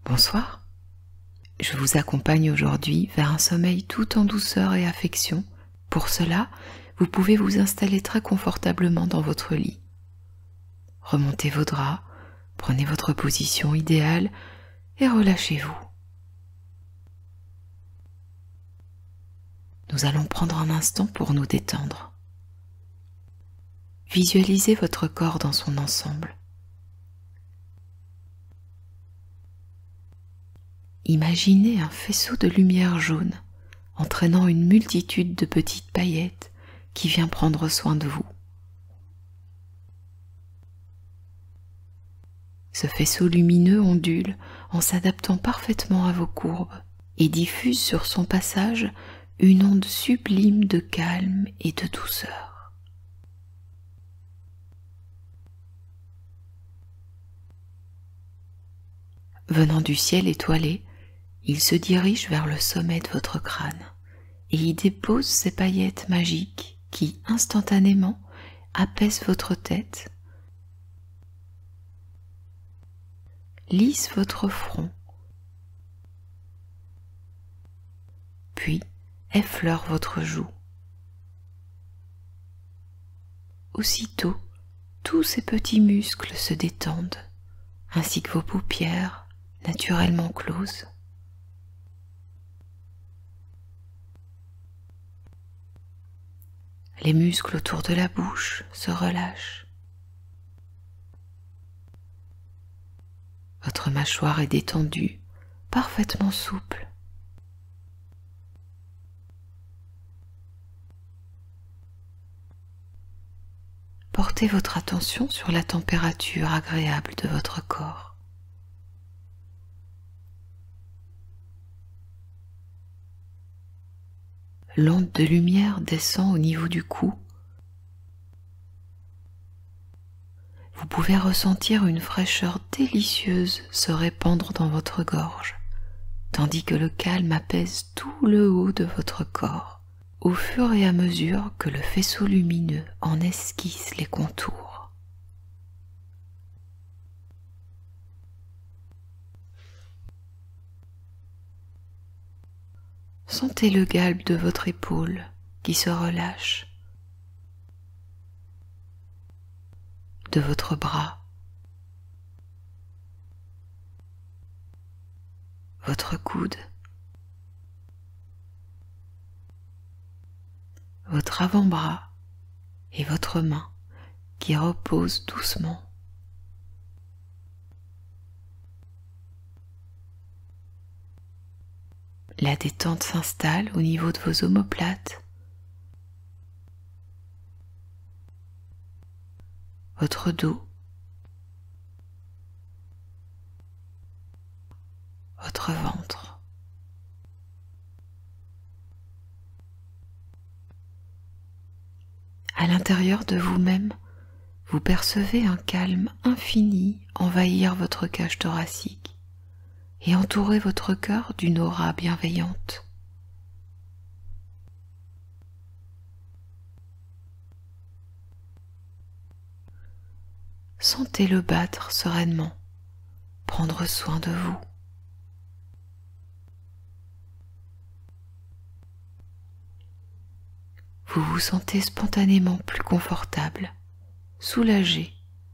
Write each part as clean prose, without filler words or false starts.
Bonsoir, je vous accompagne aujourd'hui vers un sommeil tout en douceur et affection. Pour cela, vous pouvez vous installer très confortablement dans votre lit. Remontez vos draps, prenez votre position idéale et relâchez-vous. Nous allons prendre un instant pour nous détendre. Visualisez votre corps dans son ensemble. Imaginez un faisceau de lumière jaune entraînant une multitude de petites paillettes qui vient prendre soin de vous. Ce faisceau lumineux ondule en s'adaptant parfaitement à vos courbes et diffuse sur son passage une onde sublime de calme et de douceur. Venant du ciel étoilé, il se dirige vers le sommet de votre crâne et y dépose ses paillettes magiques qui, instantanément, apaisent votre tête, lissent votre front, puis effleurent votre joue. Aussitôt, tous ces petits muscles se détendent, ainsi que vos paupières naturellement closes. Les muscles autour de la bouche se relâchent. Votre mâchoire est détendue, parfaitement souple. Portez votre attention sur la température agréable de votre corps. L'onde de lumière descend au niveau du cou. Vous pouvez ressentir une fraîcheur délicieuse se répandre dans votre gorge, tandis que le calme apaise tout le haut de votre corps, au fur et à mesure que le faisceau lumineux en esquisse les contours. Sentez le galbe de votre épaule qui se relâche, de votre bras, votre coude, votre avant-bras et votre main qui repose doucement. La détente s'installe au niveau de vos omoplates, votre dos, votre ventre. À l'intérieur de vous-même, vous percevez un calme infini envahir votre cage thoracique et entourer votre cœur d'une aura bienveillante. Sentez-le battre sereinement, prendre soin de vous. Vous vous sentez spontanément plus confortable, soulagé,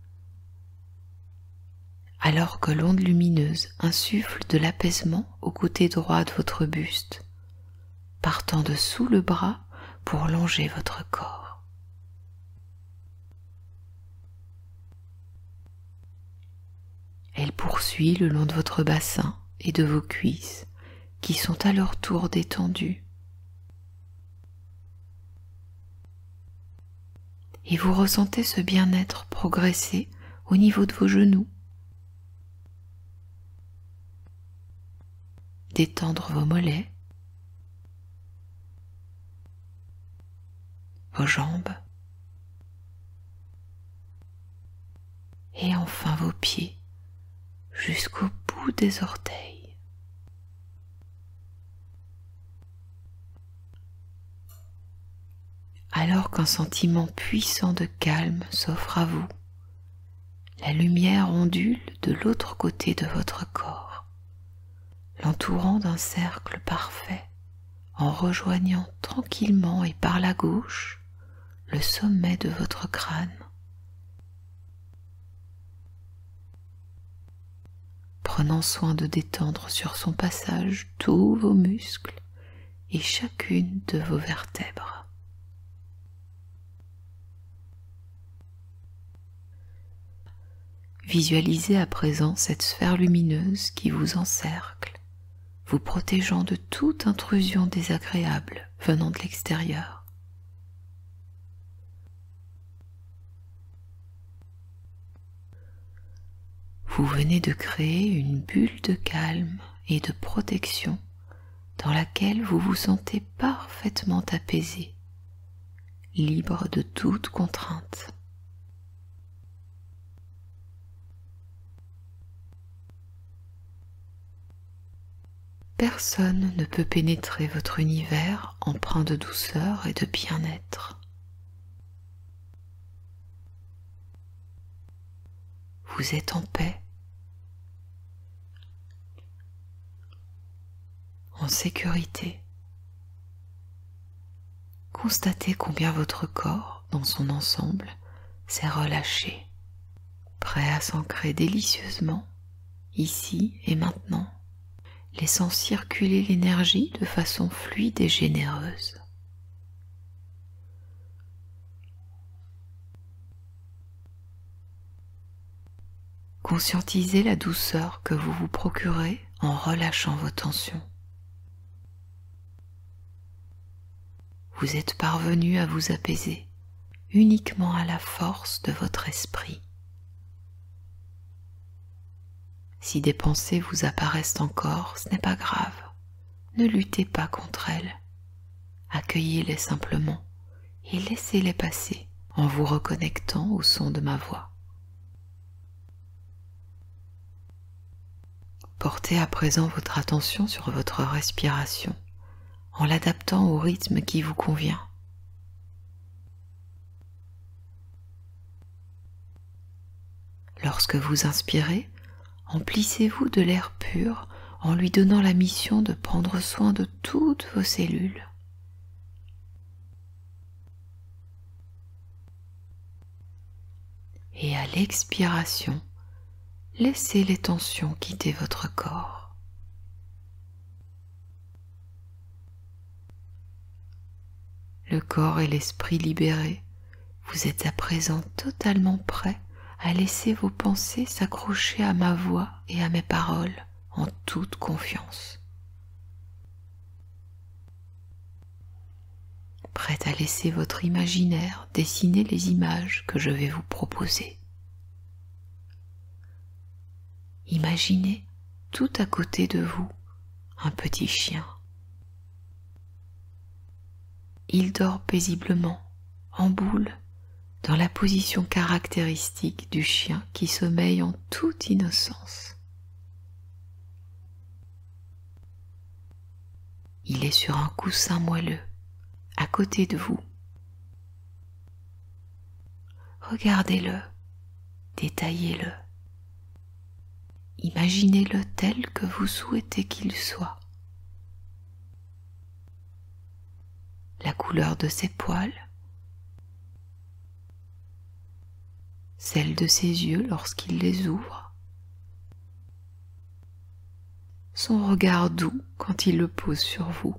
alors que l'onde lumineuse insuffle de l'apaisement au côté droit de votre buste, partant de sous le bras pour longer votre corps. Elle poursuit le long de votre bassin et de vos cuisses, qui sont à leur tour détendues. Et vous ressentez ce bien-être progresser au niveau de vos genoux, détendre vos mollets, vos jambes et enfin vos pieds jusqu'au bout des orteils. Alors qu'un sentiment puissant de calme s'offre à vous, la lumière ondule de l'autre côté de votre corps, l'entourant d'un cercle parfait, en rejoignant tranquillement et par la gauche le sommet de votre crâne. Prenant soin de détendre sur son passage tous vos muscles et chacune de vos vertèbres. Visualisez à présent cette sphère lumineuse qui vous encercle, vous protégeant de toute intrusion désagréable venant de l'extérieur. Vous venez de créer une bulle de calme et de protection dans laquelle vous vous sentez parfaitement apaisé, libre de toute contrainte. Personne ne peut pénétrer votre univers empreint de douceur et de bien-être. Vous êtes en paix, en sécurité. Constatez combien votre corps, dans son ensemble, s'est relâché, prêt à s'ancrer délicieusement, ici et maintenant, laissant circuler l'énergie de façon fluide et généreuse. Conscientisez la douceur que vous vous procurez en relâchant vos tensions. Vous êtes parvenu à vous apaiser uniquement à la force de votre esprit. Si des pensées vous apparaissent encore, ce n'est pas grave. Ne luttez pas contre elles. Accueillez-les simplement et laissez-les passer en vous reconnectant au son de ma voix. Portez à présent votre attention sur votre respiration en l'adaptant au rythme qui vous convient. Lorsque vous inspirez, emplissez-vous de l'air pur en lui donnant la mission de prendre soin de toutes vos cellules. Et à l'expiration, laissez les tensions quitter votre corps. Le corps et l'esprit libérés, vous êtes à présent totalement prêt à laisser vos pensées s'accrocher à ma voix et à mes paroles en toute confiance. Prête à laisser votre imaginaire dessiner les images que je vais vous proposer. Imaginez tout à côté de vous un petit chien. Il dort paisiblement, en boule, dans la position caractéristique du chien qui sommeille en toute innocence. Il est sur un coussin moelleux, à côté de vous. Regardez-le, détaillez-le. Imaginez-le tel que vous souhaitez qu'il soit. La couleur de ses poils, celle de ses yeux lorsqu'il les ouvre, son regard doux quand il le pose sur vous.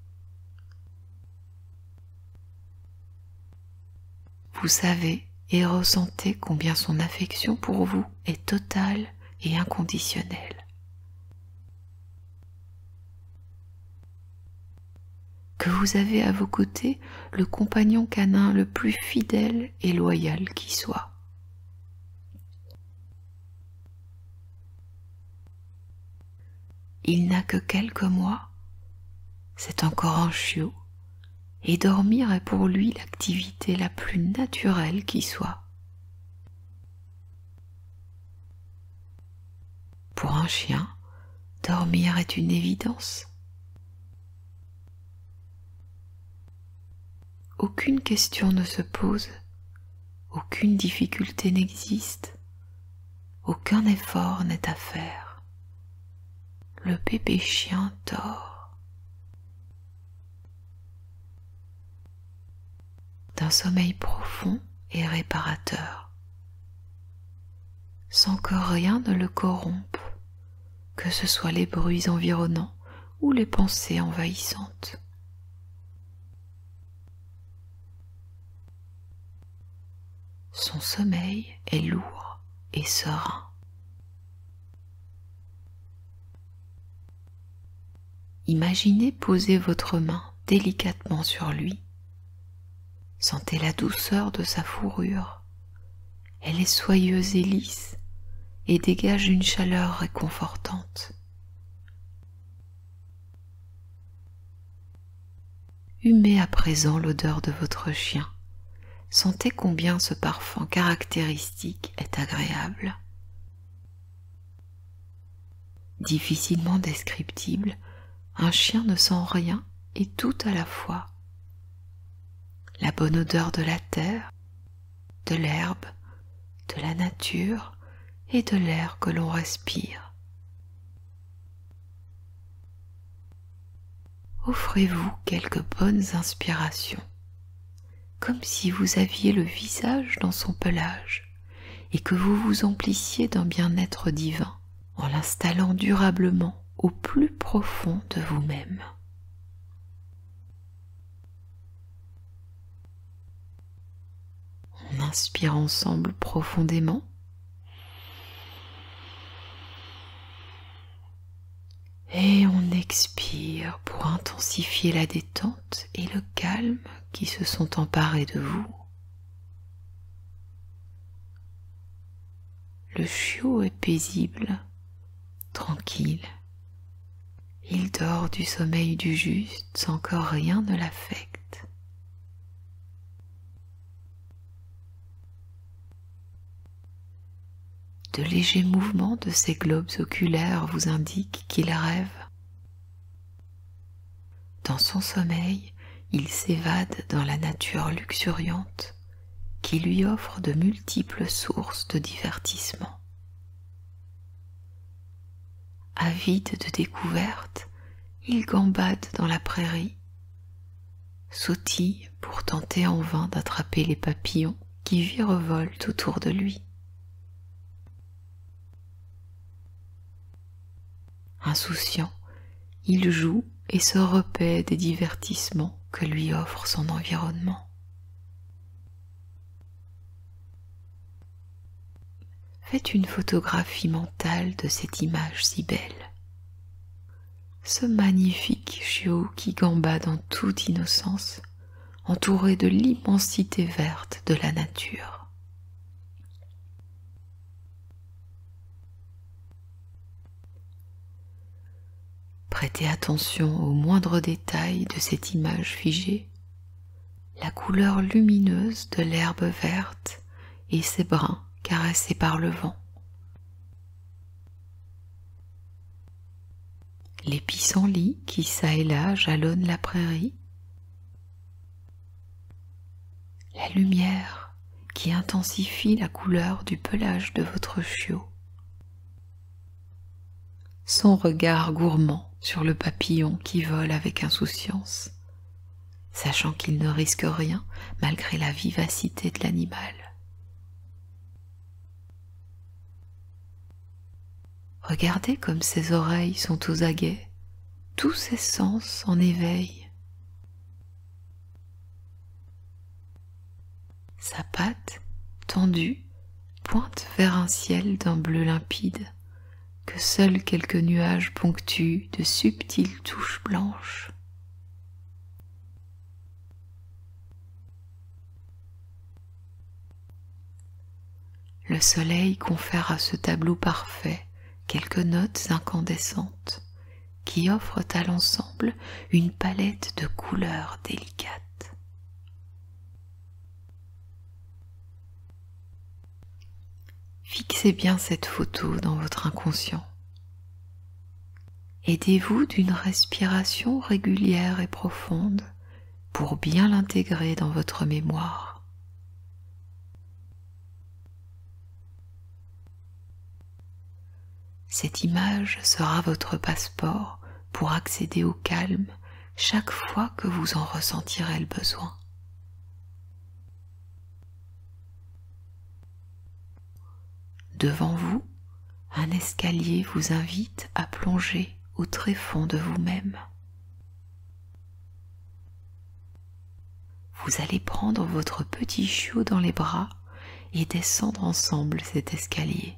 Vous savez et ressentez combien son affection pour vous est totale et inconditionnelle. Que vous avez à vos côtés le compagnon canin le plus fidèle et loyal qui soit. Il n'a que quelques mois, c'est encore un chiot, et dormir est pour lui l'activité la plus naturelle qui soit. Pour un chien, dormir est une évidence. Aucune question ne se pose, aucune difficulté n'existe, aucun effort n'est à faire. le bébé chien dort. D'un sommeil profond et réparateur, sans que rien ne le corrompe, que ce soit les bruits environnants ou les pensées envahissantes. Son sommeil est lourd et serein. Imaginez poser votre main délicatement sur lui. Sentez la douceur de sa fourrure. Elle est soyeuse et lisse et dégage une chaleur réconfortante. Humez à présent l'odeur de votre chien. Sentez combien ce parfum caractéristique est agréable. Difficilement descriptible, un chien ne sent rien et tout à la fois. La bonne odeur de la terre, de l'herbe, de la nature et de l'air que l'on respire. Offrez-vous quelques bonnes inspirations, comme si vous aviez le visage dans son pelage et que vous vous emplissiez d'un bien-être divin en l'installant durablement au plus profond de vous-même. On inspire ensemble profondément. Et on expire pour intensifier la détente et le calme qui se sont emparés de vous. Le chiot est paisible, tranquille. Il dort du sommeil du juste sans que rien ne l'affecte. De légers mouvements de ses globes oculaires vous indiquent qu'il rêve. Dans son sommeil, il s'évade dans la nature luxuriante qui lui offre de multiples sources de divertissement. Avide de découvertes, il gambade dans la prairie, sautille pour tenter en vain d'attraper les papillons qui virevoltent autour de lui. Insouciant, il joue et se repaît des divertissements que lui offre son environnement. Faites une photographie mentale de cette image si belle. Ce magnifique chiot qui gambade en toute innocence, entouré de l'immensité verte de la nature. Prêtez attention aux moindres détails de cette image figée, la couleur lumineuse de l'herbe verte et ses brins caressés par le vent, les pissenlits qui çà et là jalonnent la prairie, la lumière qui intensifie la couleur du pelage de votre chiot, son regard gourmand sur le papillon qui vole avec insouciance, sachant qu'il ne risque rien malgré la vivacité de l'animal. Regardez comme ses oreilles sont aux aguets, tous ses sens en éveil. Sa patte, tendue, pointe vers un ciel d'un bleu limpide, que seuls quelques nuages ponctuent de subtiles touches blanches. Le soleil confère à ce tableau parfait quelques notes incandescentes qui offrent à l'ensemble une palette de couleurs délicates. Fixez bien cette photo dans votre inconscient. Aidez-vous d'une respiration régulière et profonde pour bien l'intégrer dans votre mémoire. Cette image sera votre passeport pour accéder au calme chaque fois que vous en ressentirez le besoin. Devant vous, un escalier vous invite à plonger au tréfonds de vous-même. Vous allez prendre votre petit chiot dans les bras et descendre ensemble cet escalier.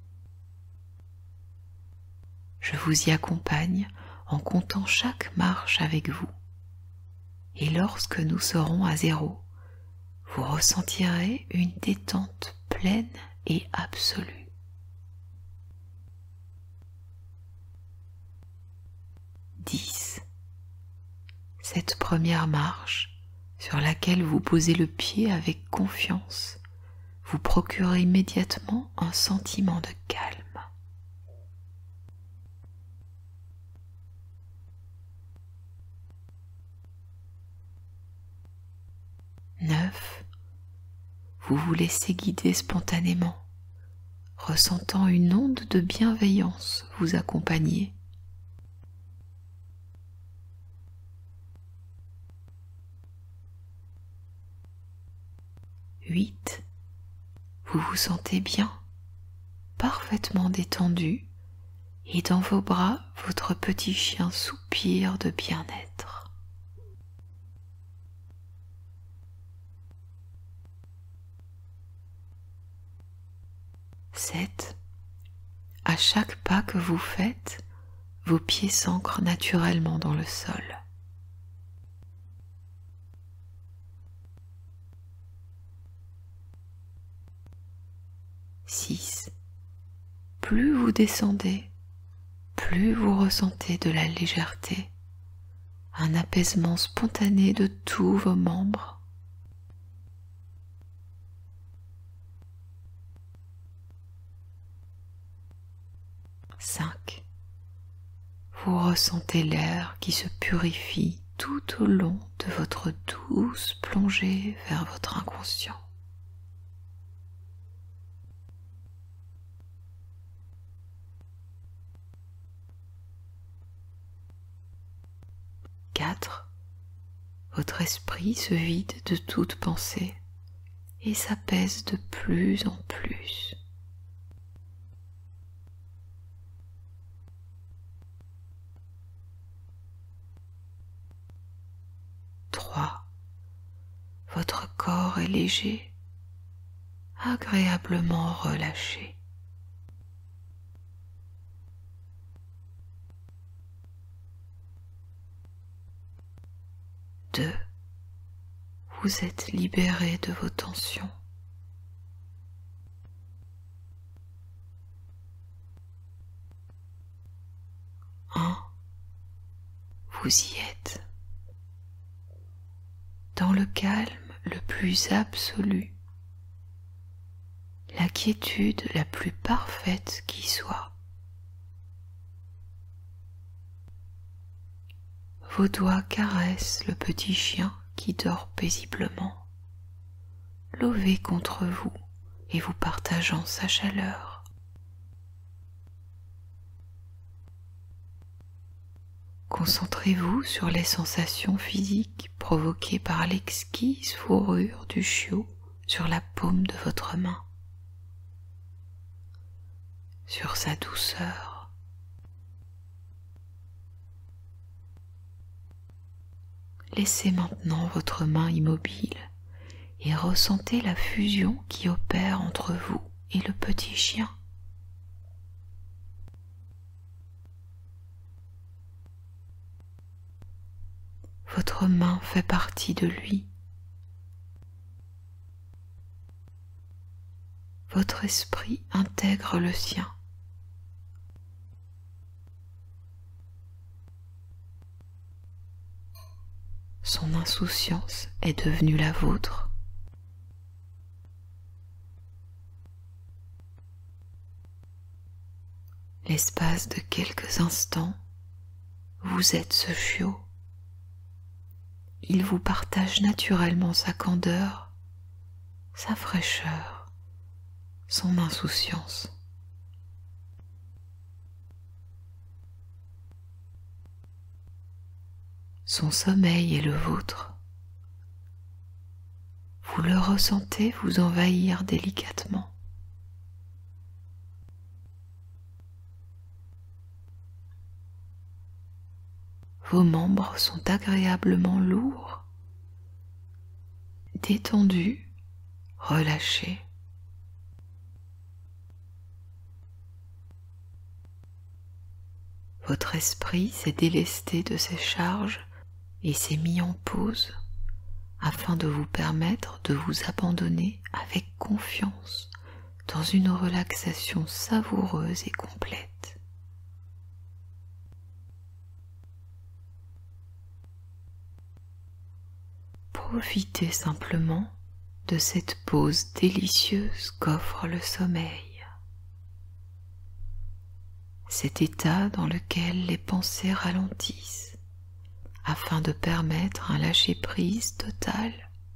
Je vous y accompagne en comptant chaque marche avec vous. Et lorsque nous serons à 0, vous ressentirez une détente pleine et absolue. 10. Cette première marche, sur laquelle vous posez le pied avec confiance, vous procure immédiatement un sentiment de calme. 9. Vous vous laissez guider spontanément, ressentant une onde de bienveillance vous accompagner. 8. Vous vous sentez bien, parfaitement détendu, et dans vos bras, votre petit chien soupire de bien-être. 7. À chaque pas que vous faites, vos pieds s'ancrent naturellement dans le sol. 6. Plus vous descendez, plus vous ressentez de la légèreté, un apaisement spontané de tous vos membres. 5. Vous ressentez l'air qui se purifie tout au long de votre douce plongée vers votre inconscient. 4. Votre esprit se vide de toute pensée et s'apaise de plus en plus. 3. Votre corps est léger, agréablement relâché. 2. Vous êtes libéré de vos tensions. 1. Vous y êtes. Dans le calme le plus absolu, la quiétude la plus parfaite qui soit. Vos doigts caressent le petit chien qui dort paisiblement, lové contre vous et vous partageant sa chaleur. Concentrez-vous sur les sensations physiques provoquées par l'exquise fourrure du chiot sur la paume de votre main, sur sa douceur. Laissez maintenant votre main immobile et ressentez la fusion qui opère entre vous et le petit chien. Votre main fait partie de lui. Votre esprit intègre le sien. Son insouciance est devenue la vôtre. L'espace de quelques instants, vous êtes ce chiot. Il vous partage naturellement sa candeur, sa fraîcheur, son insouciance. Son sommeil est le vôtre. Vous le ressentez vous envahir délicatement. Vos membres sont agréablement lourds, détendus, relâchés. Votre esprit s'est délesté de ses charges et s'est mis en pause afin de vous permettre de vous abandonner avec confiance dans une relaxation savoureuse et complète. Profitez simplement de cette pause délicieuse qu'offre le sommeil. Cet état dans lequel les pensées ralentissent afin de permettre un lâcher-prise total.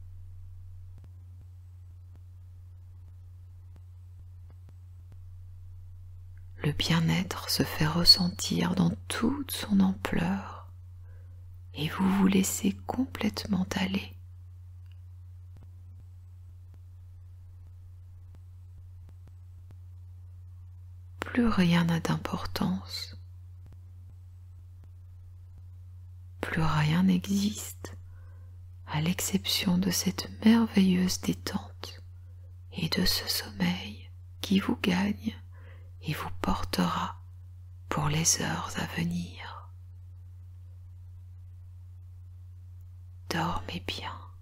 Le bien-être se fait ressentir dans toute son ampleur et vous vous laissez complètement aller. Plus rien n'a d'importance. Plus rien n'existe à l'exception de cette merveilleuse détente et de ce sommeil qui vous gagne et vous portera pour les heures à venir. Dormez bien.